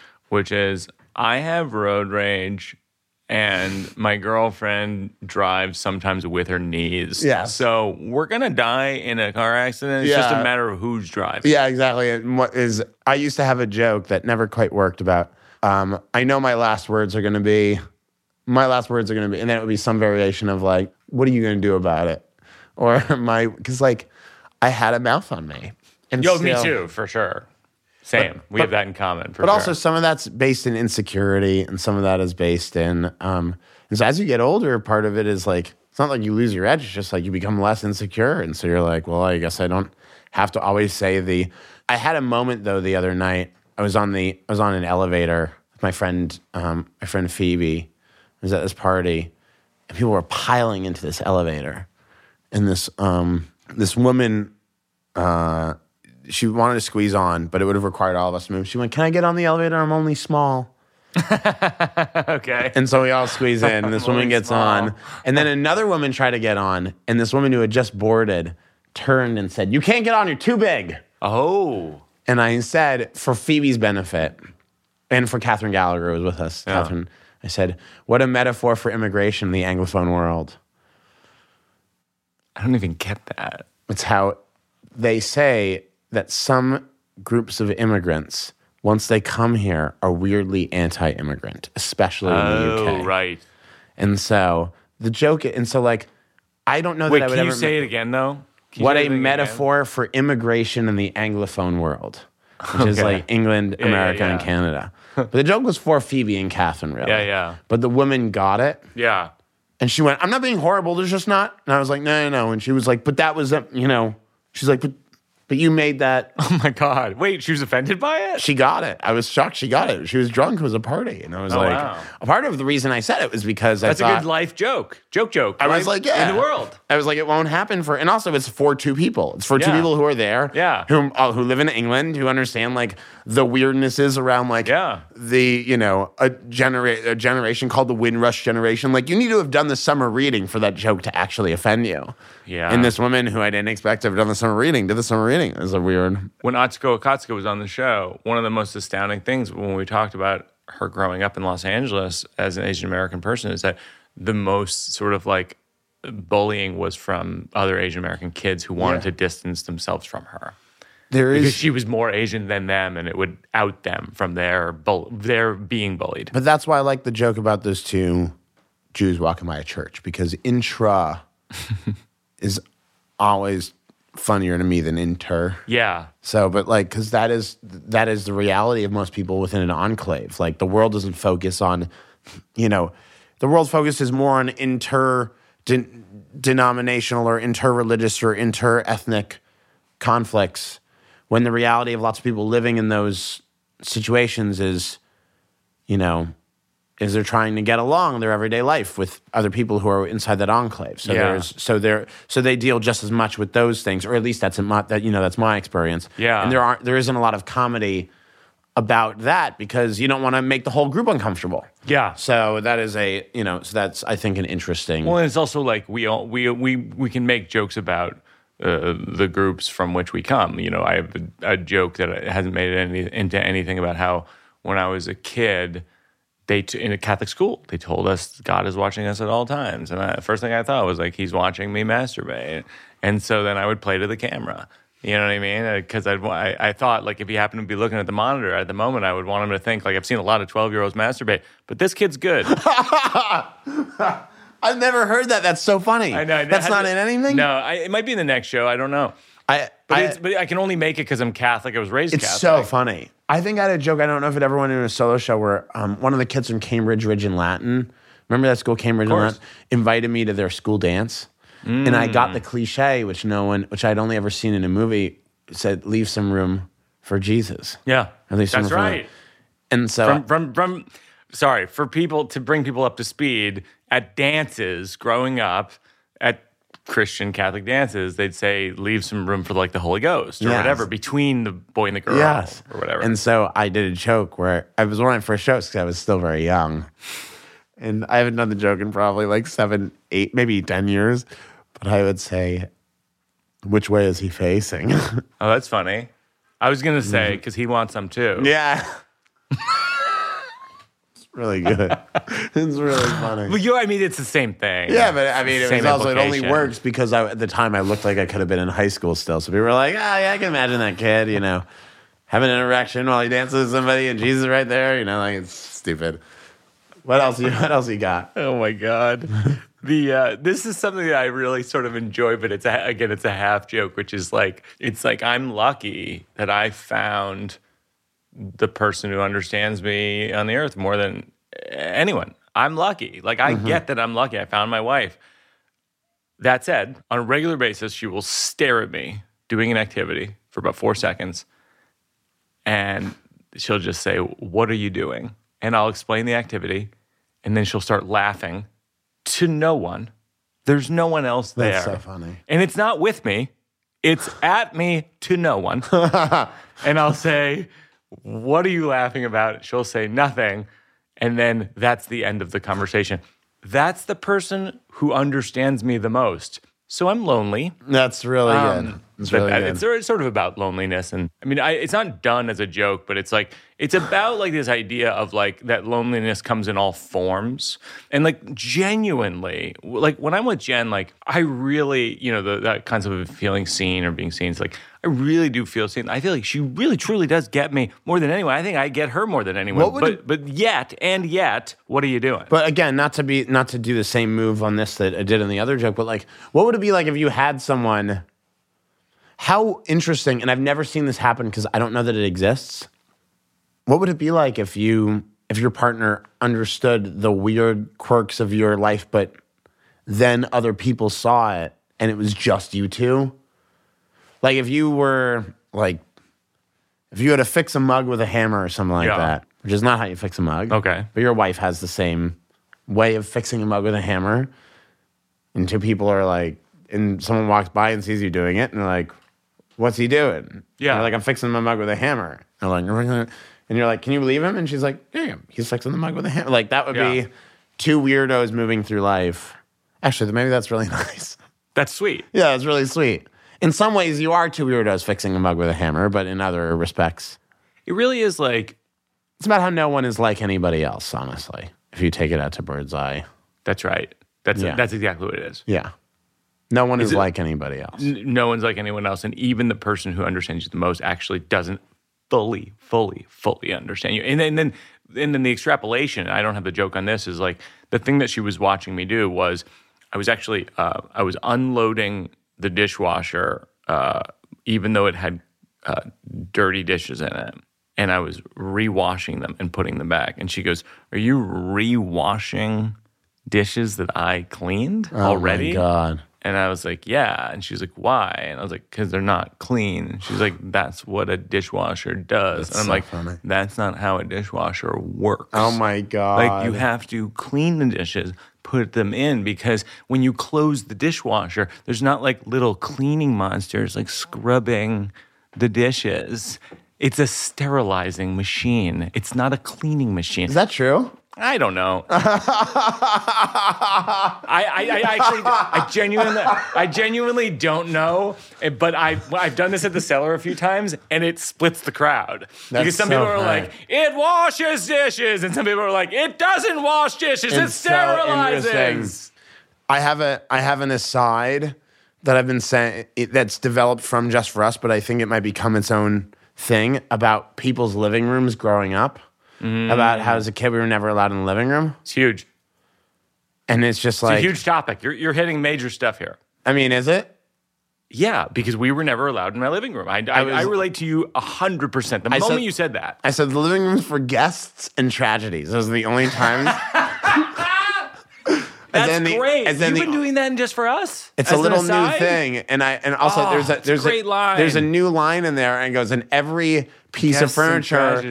S2: I have road rage and my girlfriend drives sometimes with her knees.
S1: Yeah.
S2: So we're gonna die in a car accident. It's just a matter of who's driving.
S1: Yeah, exactly. And I used to have a joke that never quite worked about. I know my last words are gonna be, and then it would be some variation of like, what are you gonna do about it? Or because like I had a mouth on me. And
S2: me too, for sure. Same. We have that in common.
S1: But also some of that's based in insecurity, and some of that is based in. And so as you get older, part of it is like, it's not like you lose your edge. It's just like you become less insecure, and so you're like, well, I guess I don't have to always say I had a moment though the other night. I was on an elevator with my friend Phoebe. I was at this party, and people were piling into this elevator, and this woman. She wanted to squeeze on, but it would have required all of us to move. She went, "Can I get on the elevator? I'm only small."
S2: Okay.
S1: And so we all squeeze in, and this woman gets on. And then another woman tried to get on, and this woman who had just boarded turned and said, "You can't get on, you're too big."
S2: Oh.
S1: And I said, for Phoebe's benefit, and for Catherine Gallagher, who was with us, Catherine, I said, what a metaphor for immigration in the Anglophone world.
S2: I don't even get that.
S1: It's how they say that some groups of immigrants, once they come here, are weirdly anti-immigrant, especially in the UK.
S2: Oh, right.
S1: And so the joke, like, I don't know that I would
S2: can
S1: ever.
S2: You say it again, though?
S1: What a metaphor for immigration in the Anglophone world, which is like England, America, and Canada. But the joke was for Phoebe and Catherine, really.
S2: Yeah.
S1: But the woman got it.
S2: Yeah.
S1: And she went, "I'm not being horrible, there's just not." And I was like, no. And she was like, "But that was, she's like, but But you made that.
S2: Oh my God. Wait, she was offended by it?
S1: She got it. I was shocked she got it. She was drunk. It was a party. And I was like,
S2: wow.
S1: a part of the reason I said it was because
S2: That's
S1: I thought.
S2: a good life joke. Joke.
S1: I was like, yeah.
S2: In the world.
S1: I was like, it won't happen and also it's for two people. It's for two
S2: Yeah.
S1: people who are there.
S2: Yeah.
S1: Who live in England, who understand like the weirdnesses around like the, a generation called the Windrush generation. Like you need to have done the summer reading for that joke to actually offend you.
S2: Yeah.
S1: And this woman who I didn't expect to have done the summer reading did the summer reading. It was a weird.
S2: When Atsuko Akatsuka was on the show, one of the most astounding things when we talked about her growing up in Los Angeles as an Asian American person is that the most sort of like bullying was from other Asian American kids who wanted to distance themselves from her. Because she was more Asian than them, and it would out them from their being bullied.
S1: But that's why I like the joke about those two Jews walking by a church, because intra is always funnier to me than inter.
S2: Yeah.
S1: So, but like, because that is the reality of most people within an enclave. Like, the world doesn't focus on, the world focuses more on denominational or inter-religious or inter-ethnic conflicts, when the reality of lots of people living in those situations is they're trying to get along their everyday life with other people who are inside that enclave. So they deal just as much with those things, or at least that's my experience.
S2: Yeah.
S1: And there isn't a lot of comedy about that because you don't want to make the whole group uncomfortable.
S2: Yeah.
S1: So that is that's I think an interesting.
S2: Well, and it's also like we can make jokes about the groups from which we come. I have a joke that hasn't made it into anything about how when I was a kid, in a Catholic school, they told us God is watching us at all times. And the first thing I thought was like, he's watching me masturbate. And so then I would play to the camera. You know what I mean? Because I thought, like, if he happened to be looking at the monitor at the moment, I would want him to think, like, I've seen a lot of 12-year-olds masturbate, but this kid's good.
S1: I've never heard that. That's so funny.
S2: I know.
S1: That's not in anything?
S2: No, it might be in the next show. I don't know. But I can only make it because I'm Catholic. I was raised Catholic.
S1: It's so funny. I think I had a joke. I don't know if it ever went into a solo show where one of the kids from Cambridge Ridge in Latin, remember that school, Cambridge in Latin, invited me to their school dance. And I got the cliche, which I'd only ever seen in a movie, said, leave some room for Jesus.
S2: Yeah, that's right.
S1: And so
S2: for people, to bring people up to speed, at dances growing up, at Christian Catholic dances, they'd say, leave some room for like the Holy Ghost or whatever between the boy and the girl or whatever.
S1: And so I did a joke where I was one of my first shows because I was still very young. And I haven't done the joke in probably like 7, 8, maybe 10 years. But I would say, which way is he facing?
S2: Oh, that's funny. I was going to say, because he wants some too.
S1: Yeah. It's really good. It's really funny.
S2: Well, it's the same thing.
S1: Yeah, but it only works because at the time I looked like I could have been in high school still. So people were like, I can imagine that kid, having an interaction while he dances with somebody and Jesus is right there, like it's stupid. What else you got?
S2: Oh my God. This is something that I really sort of enjoy, but it's a half joke, which is like, it's like, I'm lucky that I found the person who understands me on the earth more than anyone. I'm lucky. Like, I get that I'm lucky. I found my wife. That said, on a regular basis, she will stare at me doing an activity for about 4 seconds, and she'll just say, "What are you doing?" And I'll explain the activity, and then she'll start laughing to no one. There's no one else there.
S1: That's so funny.
S2: And it's not with me. It's at me to no one. And I'll say, "What are you laughing about?" She'll say nothing. And then that's the end of the conversation. That's the person who understands me the most. So I'm lonely.
S1: That's really good. It's really good.
S2: It's sort of about loneliness. And it's not done as a joke, but it's like, it's about like this idea of like that loneliness comes in all forms. And like genuinely, like when I'm with Jen, like I really, that concept of feeling seen or being seen, it's like, I really do feel seen. I feel like she really truly does get me more than anyone. I think I get her more than anyone. But yet, what are you doing?
S1: But again, not to do the same move on this that I did in the other joke, but like, what would it be like if you had someone? How interesting, and I've never seen this happen because I don't know that it exists. What would it be like if your partner understood the weird quirks of your life, but then other people saw it and it was just you two? Like if you were like, if you had to fix a mug with a hammer or something like that, which is not how you fix a mug.
S2: Okay.
S1: But your wife has the same way of fixing a mug with a hammer. And two people are like, and someone walks by and sees you doing it, and they're like, what's he doing?
S2: Yeah.
S1: And they're like, I'm fixing my mug with a hammer. And they're like, and you're like, can you believe him? And she's like, yeah, he's fixing the mug with a hammer. Like that would be two weirdos moving through life. Actually, maybe that's really nice.
S2: That's sweet.
S1: Yeah, it's really sweet. In some ways, you are two weirdos fixing a mug with a hammer, but in other respects,
S2: It really is like,
S1: it's about how no one is like anybody else, honestly, if you take it out to bird's eye.
S2: that's right. That's exactly what it is.
S1: Yeah. No one is like anybody else.
S2: No one's like anyone else. And even the person who understands you the most actually doesn't fully understand you. And then the extrapolation, I don't have the joke on this, is like the thing that she was watching me do was I was actually, I was unloading the dishwasher, even though it had dirty dishes in it. And I was rewashing them and putting them back. And she goes, are you rewashing dishes that I cleaned already?
S1: Oh, my God.
S2: And I was like, yeah. And she's like, why? And I was like, because they're not clean. And she's like, that's what a dishwasher does.
S1: That's
S2: and I'm
S1: so
S2: like,
S1: funny.
S2: that's not how a dishwasher works.
S1: Oh, my God.
S2: Like, you have to clean the dishes, put them in, because when you close the dishwasher, there's not like little cleaning monsters like scrubbing the dishes. It's a sterilizing machine. It's not a cleaning machine.
S1: Is that true?
S2: I don't know. I genuinely don't know. But I've done this at the cellar a few times, and it splits the crowd. Because some people are like, it washes dishes, and some people are like, it doesn't wash dishes. It sterilizes.
S1: I have an aside that I've been saying that's developed from Just For Us, but I think it might become its own thing about people's living rooms growing up. About how as a kid we were never allowed in the living room.
S2: It's huge.
S1: And it's just like...
S2: It's a huge topic. You're hitting major stuff here.
S1: I mean, is it?
S2: Yeah, because we were never allowed in my living room. I relate to you 100%. The moment you said that.
S1: I said the living room's for guests and tragedies. Those are the only times...
S2: That's great. You've been doing that in Just For Us?
S1: It's a little new thing. And also there's
S2: great line.
S1: There's a new line in there, and it goes, and every piece of furniture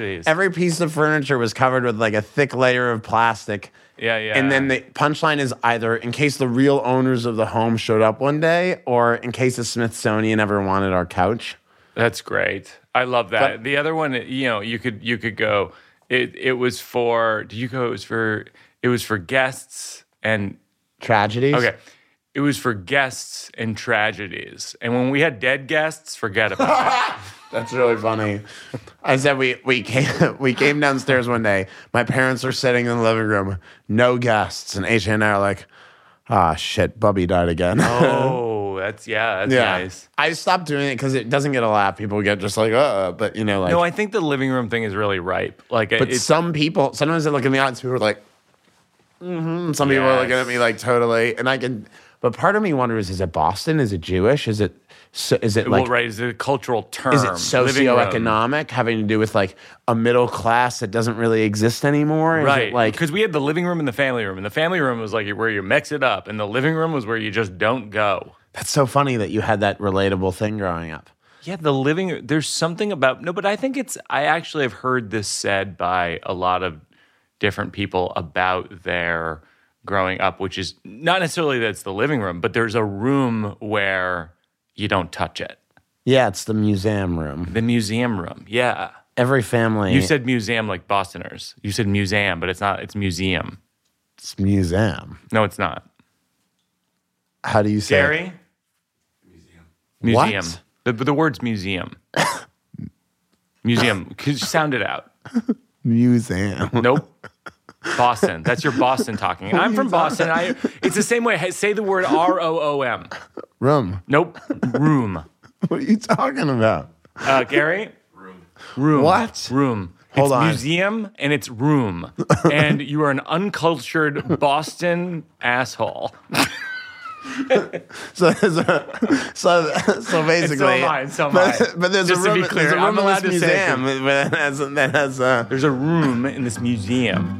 S1: was covered with like a thick layer of plastic.
S2: Yeah.
S1: And then the punchline is either in case the real owners of the home showed up one day, or in case the Smithsonian ever wanted our couch.
S2: That's great. I love that. But the other one, you could go. It was for. Did you go? It was for guests and
S1: tragedies.
S2: Okay. It was for guests and tragedies. And when we had dead guests, forget about it.
S1: That's really funny. I said we came downstairs one day. My parents are sitting in the living room, no guests, and AJ and I are like, shit, Bubby died again.
S2: Oh, that's nice.
S1: I stopped doing it because it doesn't get a laugh. People get just like, but like.
S2: No, I think the living room thing is really ripe. Like,
S1: but some people, sometimes they look in the audience, people are like, mm-hmm. Some people are looking at me like totally, and but part of me wonders: is it Boston? Is it Jewish? Is it like
S2: right? Is it a cultural term?
S1: Is it socioeconomic, having to do with like a middle class that doesn't really exist anymore?
S2: Right, like because we had the living room and the family room, and the family room was like where you mix it up, and the living room was where you just don't go.
S1: That's so funny that you had that relatable thing growing up.
S2: Yeah, there's something about but I think I actually have heard this said by a lot of different people about their growing up, which is not necessarily that it's the living room, but there's a room where you don't touch it.
S1: Yeah, it's the museum room.
S2: The museum room, yeah.
S1: Every family...
S2: You said museum like Bostoners. You said museum, but it's not. It's museum.
S1: It's museum.
S2: No, it's not.
S1: How do you say
S2: Gary?
S1: it?
S2: Museum.
S1: What?
S2: The word's museum. Museum. Sound it out.
S1: Museum.
S2: Nope. Boston. That's your Boston talking. I'm from Boston. It's the same way. Say the word ROOM.
S1: Room.
S2: Nope. Room.
S1: What are you talking about?
S2: Gary? Room.
S1: What?
S2: Room.
S1: Hold on.
S2: Museum and it's room. And you are an uncultured Boston asshole.
S1: So basically, but there's
S2: just
S1: a room.
S2: To be clear,
S1: there's a room
S2: I'm allowed
S1: in this
S2: to
S1: museum
S2: say
S1: that has.
S2: There's a room in this museum.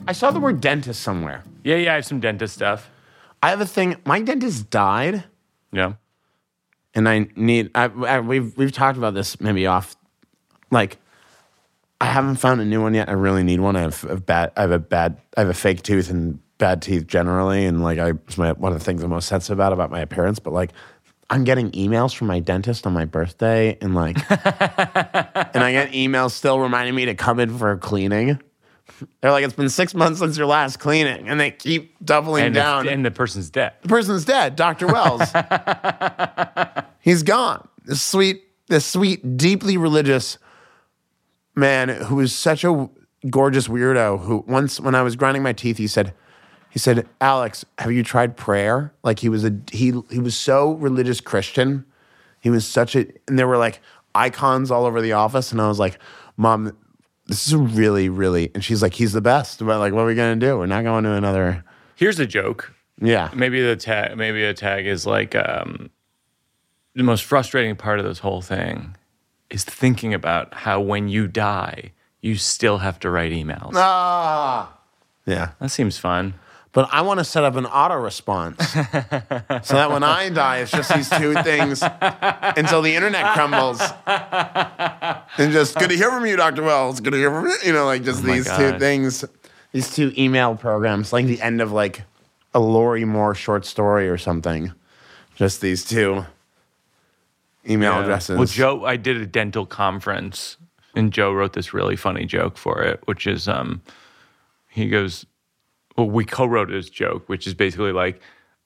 S1: I saw the word dentist somewhere.
S2: Yeah, I have some dentist stuff.
S1: I have a thing. My dentist died,
S2: Yeah.
S1: and we've talked about this maybe off. Like, I haven't found a new one yet. I really need one. I have a fake tooth and bad teeth generally, and like it's one of the things I'm most sensitive about my appearance. But like, I'm getting emails from my dentist on my birthday, and like, and I get emails still reminding me to come in for a cleaning. They're like, it's been 6 months since your last cleaning, and they keep doubling down.
S2: And the person's dead.
S1: The person's dead, Dr. Wells. He's gone. This sweet, deeply religious man who was such a gorgeous weirdo. Who once, when I was grinding my teeth, he said, "Alex, have you tried prayer?" Like he was so religious Christian. He was and there were like icons all over the office, and I was like, "Mom, this is really, really," and she's like, "He's the best." But like, what are we gonna do? We're not going to another.
S2: Here's a joke.
S1: Yeah.
S2: Maybe a tag is like the most frustrating part of this whole thing is thinking about how when you die, you still have to write emails.
S1: Yeah.
S2: That seems fun.
S1: But I want to set up an auto response so that when I die, it's just these two things until the internet crumbles. And just, good to hear from you, Dr. Wells. Good to hear from you. You know, like just these two things, these two email programs, like the end of like a Lori Moore short story or something. Just these two email addresses.
S2: Well, Joe, I did a dental conference, and Joe wrote this really funny joke for it, which is, he goes, well, we co-wrote this joke, which is basically like,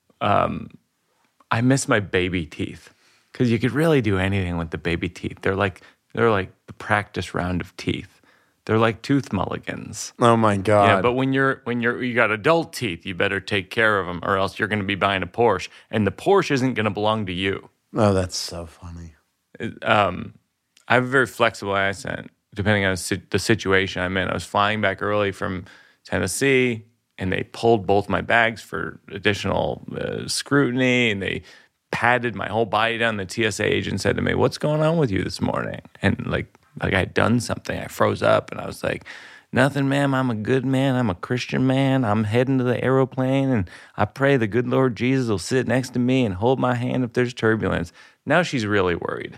S2: I miss my baby teeth, because you could really do anything with the baby teeth. They're like the practice round of teeth. They're like tooth mulligans.
S1: Oh my God.
S2: Yeah, but when you got adult teeth, you better take care of them, or else you're going to be buying a Porsche, and the Porsche isn't going to belong to you.
S1: Oh, that's so funny.
S2: I have a very flexible accent, depending on the situation I'm in. I was flying back early from Tennessee, and they pulled both my bags for additional scrutiny, and they patted my whole body down. The TSA agent said to me, "What's going on with you this morning?" And like I had done something. I froze up, and I was like, "Nothing, ma'am. I'm a good man. I'm a Christian man. I'm heading to the aeroplane, and I pray the good Lord Jesus will sit next to me and hold my hand if there's turbulence." Now she's really worried.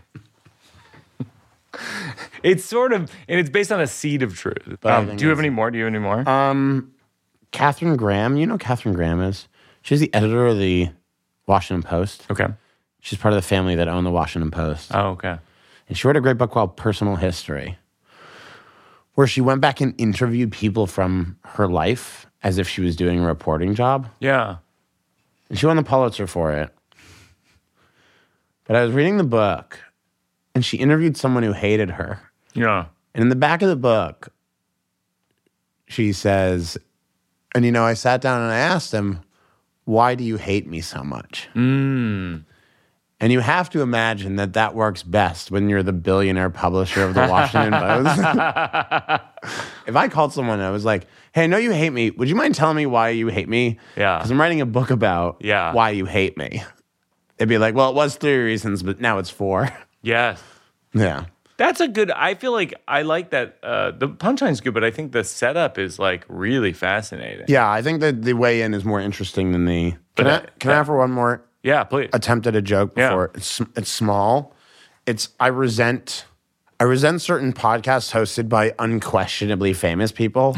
S2: It's sort of, and it's based on a seed of truth. Do you have any more?
S1: Katharine Graham, you know who Katharine Graham is? She's the editor of the Washington Post.
S2: Okay.
S1: She's part of the family that owned the Washington Post.
S2: Oh, okay.
S1: And she wrote a great book called Personal History, where she went back and interviewed people from her life as if she was doing a reporting job.
S2: Yeah.
S1: And she won the Pulitzer for it. But I was reading the book, and she interviewed someone who hated her.
S2: Yeah.
S1: And in the back of the book, she says, and you know, I sat down and I asked him, "Why do you hate me so much?" And you have to imagine that works best when you're the billionaire publisher of the Washington Post. If I called someone and I was like, "Hey, I know you hate me. Would you mind telling me why you hate me?"
S2: Yeah.
S1: Because I'm writing a book about why you hate me. They'd be like, "Well, it was 3 reasons, but now it's 4.
S2: Yes.
S1: Yeah.
S2: That's a good, I feel like I like that. The punchline's good, but I think the setup is like really fascinating.
S1: Yeah, I think that the way in is more interesting than the... Can I offer one more
S2: Yeah, please.
S1: attempt at a joke before?
S2: Yeah.
S1: It's small. I resent certain podcasts hosted by unquestionably famous people.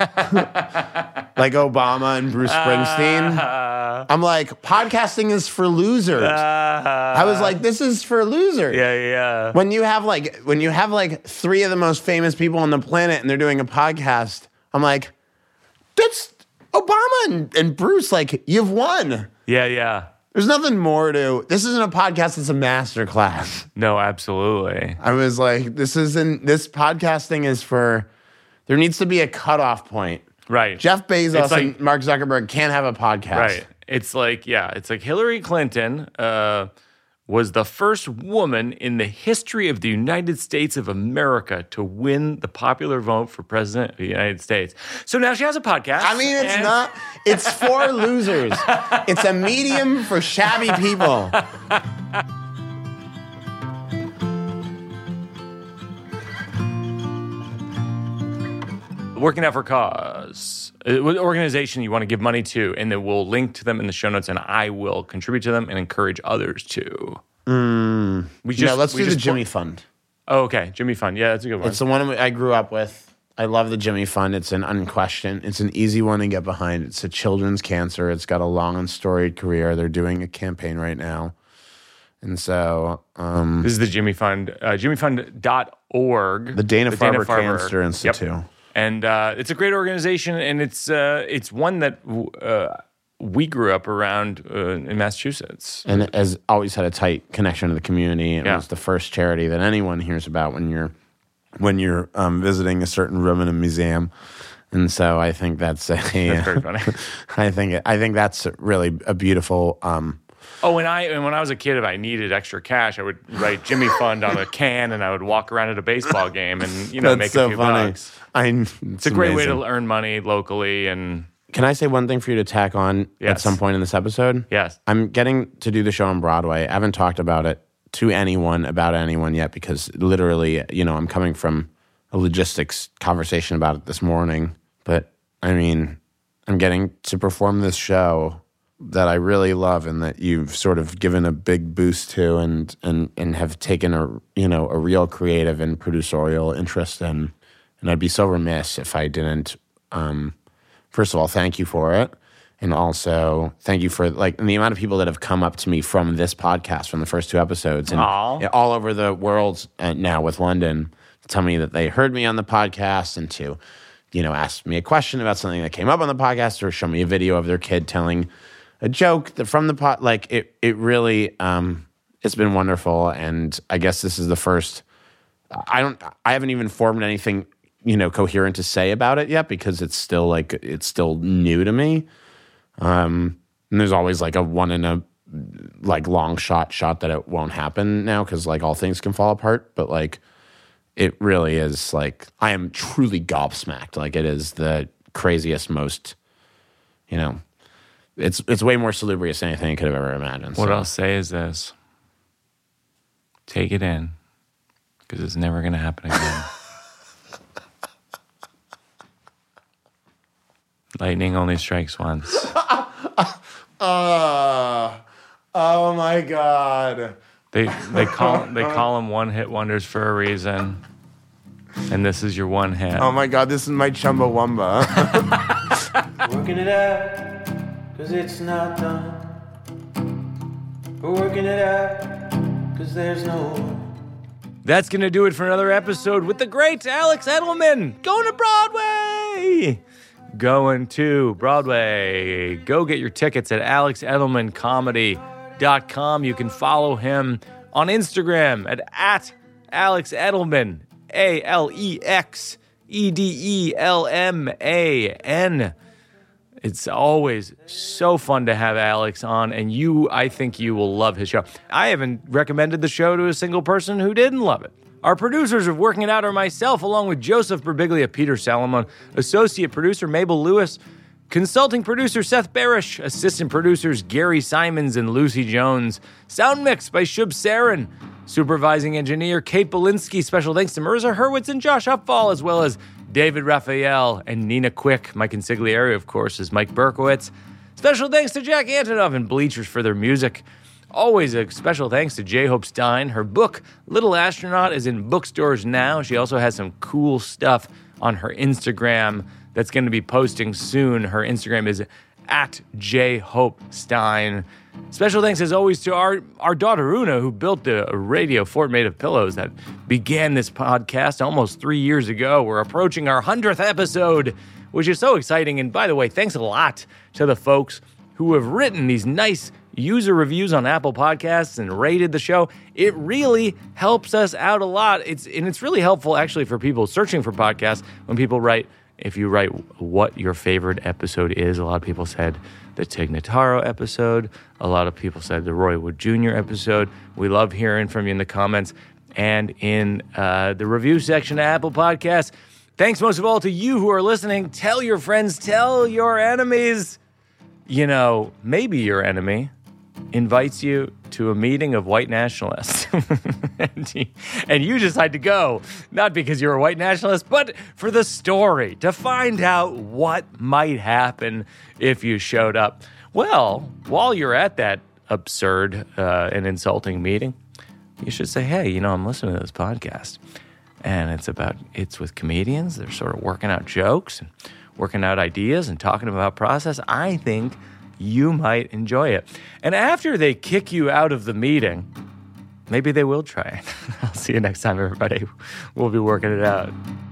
S1: Like Obama and Bruce Springsteen. I'm like, podcasting is for losers. I was like, this is for losers.
S2: Yeah.
S1: When you have like 3 of the most famous people on the planet and they're doing a podcast, I'm like, that's Obama and Bruce. Like, you've won.
S2: Yeah.
S1: There's nothing more to. This isn't a podcast. It's a master class.
S2: No, absolutely.
S1: I was like, this podcasting is for. There needs to be a cutoff point.
S2: Right.
S1: Jeff Bezos and Mark Zuckerberg can't have a podcast.
S2: Right. It's like Hillary Clinton was the first woman in the history of the United States of America to win the popular vote for president of the United States. So now she has a podcast.
S1: I mean, it's not. It's for losers. It's a medium for shabby people.
S2: Working Out for Cause cause, what organization you want to give money to, and then we'll link to them in the show notes, and I will contribute to them and encourage others to.
S1: Let's do the Jimmy Fund.
S2: Oh, okay. Jimmy Fund. Yeah, that's a good one.
S1: It's the one I grew up with. I love the Jimmy Fund. It's an unquestioned. It's an easy one to get behind. It's a children's cancer. It's got a long and storied career. They're doing a campaign right now. And so...
S2: this is the Jimmy Fund, jimmyfund.org.
S1: The Dana-Farber Cancer Institute.
S2: Yep. And it's a great organization, and it's one that we grew up around in Massachusetts.
S1: And has always had a tight connection to the community. It was the first charity that anyone hears about when you're visiting a certain room in a museum. And so I think that's
S2: very funny.
S1: I think that's really a beautiful...
S2: and when I was a kid, if I needed extra cash, I would write Jimmy Fund on a can, and I would walk around at a baseball game and make a few bucks. It's a great way to earn money locally. And
S1: can I say one thing for you to tack on at some point in this episode?
S2: Yes.
S1: I'm getting to do the show on Broadway. I haven't talked about it to anyone yet because literally, I'm coming from a logistics conversation about it this morning. But I mean, I'm getting to perform this show that I really love and that you've sort of given a big boost to and have taken a real creative and producerial interest in. And I'd be so remiss if I didn't, first of all, thank you for it. And also thank you for and the amount of people that have come up to me from this podcast, from the first 2 episodes and all over the world now with London, to tell me that they heard me on the podcast and to, ask me a question about something that came up on the podcast or show me a video of their kid telling a joke from the pod. It really, it's been wonderful. And I guess this is the first, I haven't even formed anything, coherent to say about it yet because it's still new to me. And there's always a one in a long shot that it won't happen now because all things can fall apart. But it really is I am truly gobsmacked. It is the craziest, most, it's way more salubrious than anything I could have ever imagined.
S2: What I'll say is this: take it in, because it's never going to happen again. Lightning only strikes once.
S1: Oh my God!
S2: They call them one-hit wonders for a reason, and this is your one hit.
S1: Oh my God! This is my Chumbawamba.
S3: Working it out, 'cause it's not done. We're working it out, 'cause there's no one.
S2: That's going to do it for another episode with the great Alex Edelman. Going to Broadway! Going to Broadway. Go get your tickets at alexedelmancomedy.com. You can follow him on Instagram at Alex Edelman, AlexEdelman. It's always so fun to have Alex on, and I think you will love his show. I haven't recommended the show to a single person who didn't love it. Our producers of Working It Out are myself, along with Joseph Birbiglia, Peter Salomon, associate producer Mabel Lewis, consulting producer Seth Barish, assistant producers Gary Simons and Lucy Jones, sound mix by Shub Sarin, supervising engineer Kate Belinsky. Special thanks to Mirza Hurwitz and Josh Upfall, as well as David Raphael and Nina Quick. My consigliere, of course, is Mike Berkowitz. Special thanks to Jack Antonoff and Bleachers for their music. Always a special thanks to J-Hope Stein. Her book, Little Astronaut, is in bookstores now. She also has some cool stuff on her Instagram that's going to be posting soon. Her Instagram is at J-Hope Stein. Special thanks, as always, to our daughter, Una, who built a radio fort made of pillows that began this podcast almost 3 years ago. We're approaching our 100th episode, which is so exciting. And by the way, thanks a lot to the folks who have written these nice user reviews on Apple Podcasts and rated the show. It really helps us out a lot. It's really helpful, actually, for people searching for podcasts when people write. If you write what your favorite episode is, a lot of people said the Tig Notaro episode. A lot of people said the Roy Wood Jr. episode. We love hearing from you in the comments and in the review section of Apple Podcasts. Thanks most of all to you who are listening. Tell your friends, tell your enemies. Maybe your enemy invites you to a meeting of white nationalists. and you decide to go, not because you're a white nationalist, but for the story, to find out what might happen if you showed up. Well, while you're at that absurd and insulting meeting, you should say, hey, I'm listening to this podcast. And it's with comedians. They're sort of working out jokes and working out ideas and talking about process. I think you might enjoy it. And after they kick you out of the meeting, maybe they will try it. I'll see you next time, everybody. We'll be working it out.